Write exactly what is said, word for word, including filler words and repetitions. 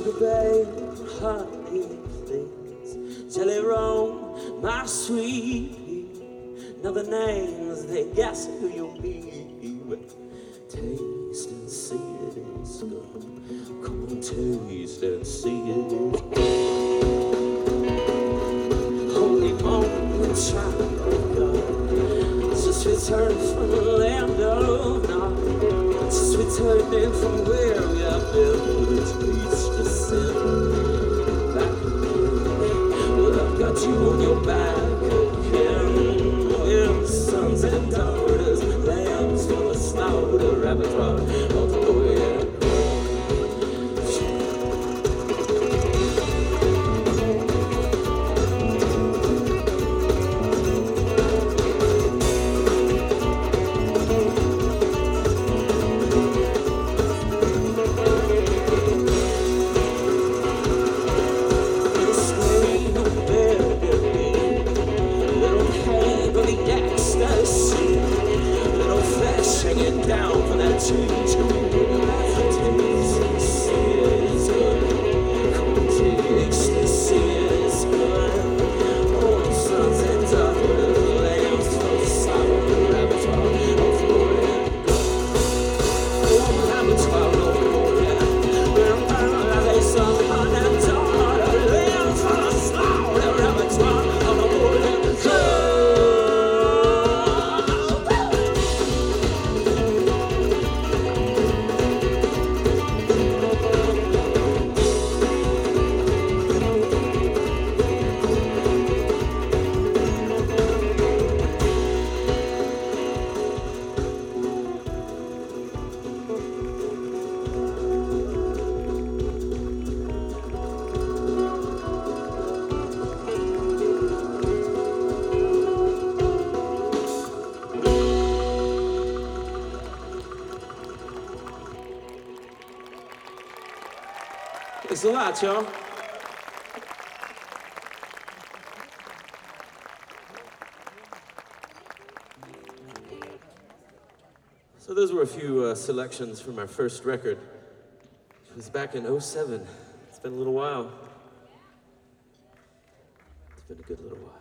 Sugar babe, honey, please. Jelly roll, my sweet pea. Now the names, they guess who you'll be. Taste and see it is good. Come on, taste and see it is good. Holy moment, child of God. Just returned from the land of Nod. Just returning from where we have been with a taste of sin. Back again, well, I've got you on your back again. We're sons and daughters, lambs for the slaughter, repertoire of the way. Hanging down for that change. Taste and see it is good. Come on, taste and see it is good. Oh, sons and daughters, lambs for the slaughter, the repertoire of the Lord. Oh, repertoire of the Lord. They sons and daughters, lambs for the slaughter, the repertoire of the Lord. Thanks a lot, y'all. So those were a few uh, selections from our first record. It was back in oh seven. It's been a little while. It's been a good little while.